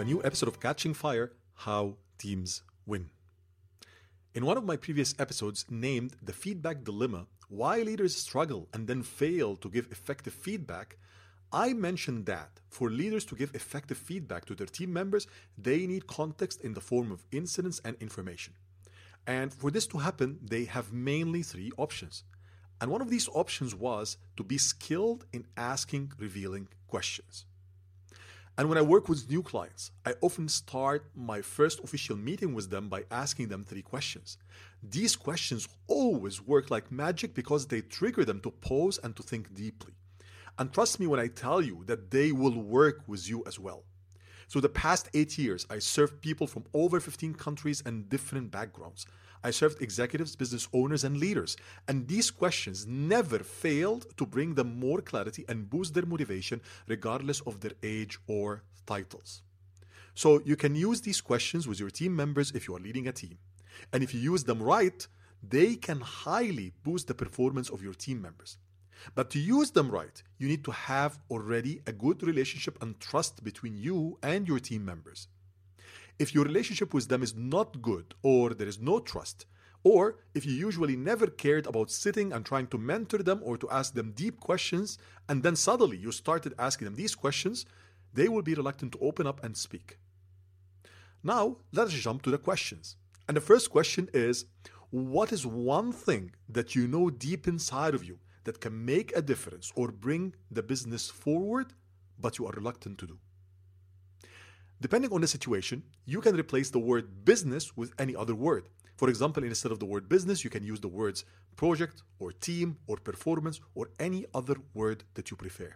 new episode of Catching Fire: How Teams Win. In one of my previous episodes named The Feedback Dilemma, Why Leaders Struggle and Then Fail to Give Effective Feedback, I mentioned that for leaders to give effective feedback to their team members, they need context in the form of incidents and information. And for this to happen, they have mainly three options. And one of these options was to be skilled in asking revealing questions. And when I work with new clients, I often start my first official meeting with them by asking them three questions. These questions always work like magic because they trigger them to pause and to think deeply. And trust me when I tell you that they will work with you as well. So the past 8 years, I served people from over 15 countries and different backgrounds. I served executives, business owners, and leaders. And these questions never failed to bring them more clarity and boost their motivation regardless of their age or titles. So you can use these questions with your team members if you are leading a team. And if you use them right, they can highly boost the performance of your team members. But to use them right, you need to have already a good relationship and trust between you and your team members. If your relationship with them is not good, or there is no trust, or if you usually never cared about sitting and trying to mentor them or to ask them deep questions, and then suddenly you started asking them these questions, they will be reluctant to open up and speak. Now, let's jump to the questions. And the first question is, what is one thing that you know deep inside of you that can make a difference or bring the business forward, but you are reluctant to do? Depending on the situation, you can replace the word business with any other word. For example, instead of the word business, you can use the words project or team or performance or any other word that you prefer.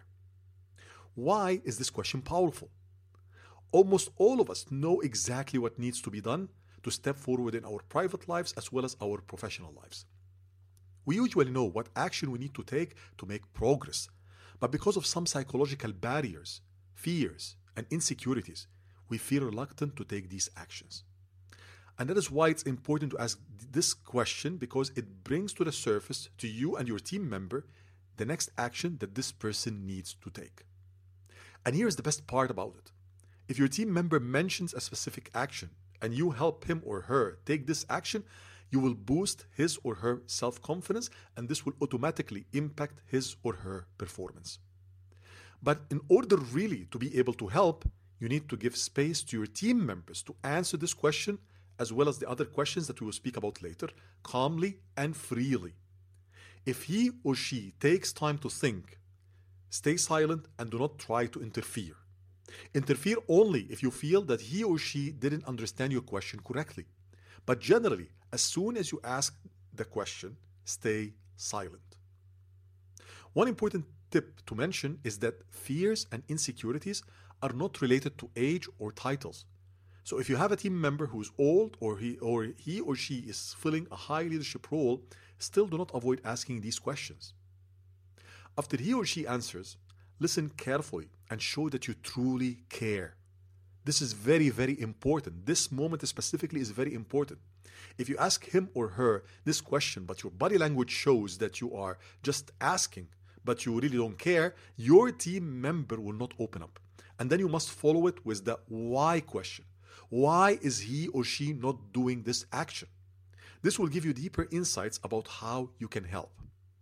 Why is this question powerful? Almost all of us know exactly what needs to be done to step forward in our private lives as well as our professional lives. We usually know what action we need to take to make progress, but because of some psychological barriers, fears, and insecurities, we feel reluctant to take these actions. And that is why it's important to ask this question, because it brings to the surface to you and your team member the next action that this person needs to take. And here's the best part about it. If your team member mentions a specific action and you help him or her take this action, you will boost his or her self-confidence, and this will automatically impact his or her performance. But in order really to be able to help, you need to give space to your team members to answer this question, as well as the other questions that we will speak about later, calmly and freely. If he or she takes time to think, stay silent and do not try to interfere. Interfere only if you feel that he or she didn't understand your question correctly. But generally, as soon as you ask the question, stay silent. One important tip to mention is that fears and insecurities are not related to age or titles. So if you have a team member who is old or he or she is filling a high leadership role, still do not avoid asking these questions. After he or she answers, listen carefully and show that you truly care. This is very, very important. This moment specifically is very important. If you ask him or her this question, but your body language shows that you are just asking, but you really don't care, your team member will not open up. And then you must follow it with the why question. Why is he or she not doing this action? This will give you deeper insights about how you can help.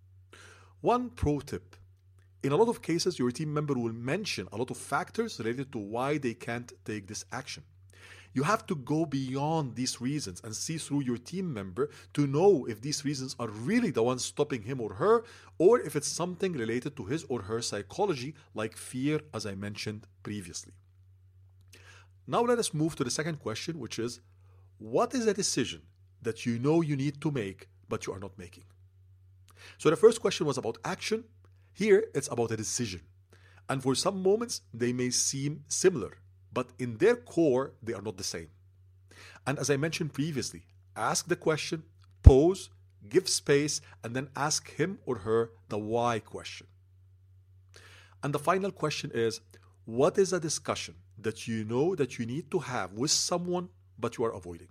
One pro tip. In a lot of cases, your team member will mention a lot of factors related to why they can't take this action. You have to go beyond these reasons and see through your team member to know if these reasons are really the ones stopping him or her, or if it's something related to his or her psychology, like fear, as I mentioned previously. Now let us move to the second question, which is, what is a decision that you know you need to make, but you are not making? So the first question was about action. Here, it's about a decision. And for some moments, they may seem similar, but in their core, they are not the same. And as I mentioned previously, ask the question, pause, give space, and then ask him or her the why question. And the final question is, what is a discussion that you know that you need to have with someone, but you are avoiding?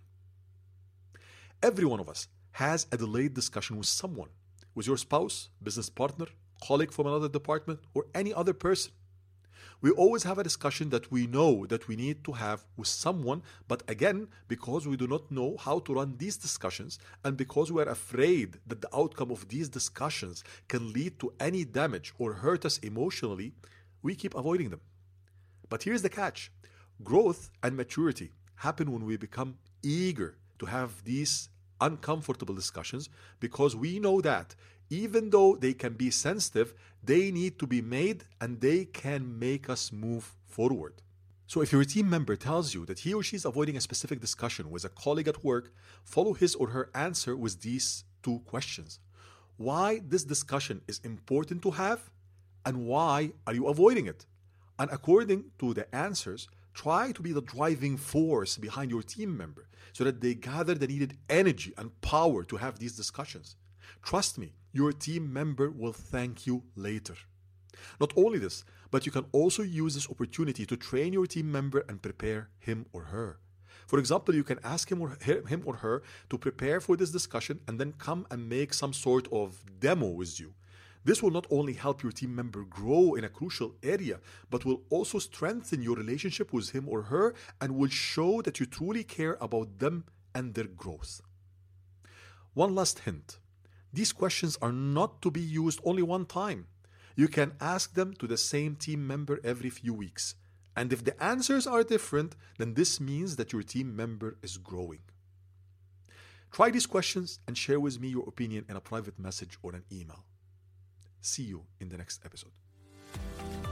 Every one of us has a delayed discussion with someone, with your spouse, business partner, colleague from another department, or any other person. We always have a discussion that we know that we need to have with someone, but again, because we do not know how to run these discussions and because we are afraid that the outcome of these discussions can lead to any damage or hurt us emotionally, we keep avoiding them. But here's the catch. Growth and maturity happen when we become eager to have these uncomfortable discussions because we know that even though they can be sensitive, they need to be made and they can make us move forward. So if your team member tells you that he or she is avoiding a specific discussion with a colleague at work, follow his or her answer with these two questions. Why this discussion is important to have, and why are you avoiding it? And according to the answers, try to be the driving force behind your team member so that they gather the needed energy and power to have these discussions. Trust me, your team member will thank you later. Not only this, but you can also use this opportunity to train your team member and prepare him or her. For example, you can ask him or her to prepare for this discussion and then come and make some sort of demo with you. This will not only help your team member grow in a crucial area, but will also strengthen your relationship with him or her and will show that you truly care about them and their growth. One last hint. These questions are not to be used only one time. You can ask them to the same team member every few weeks. And if the answers are different, then this means that your team member is growing. Try these questions and share with me your opinion in a private message or an email. See you in the next episode.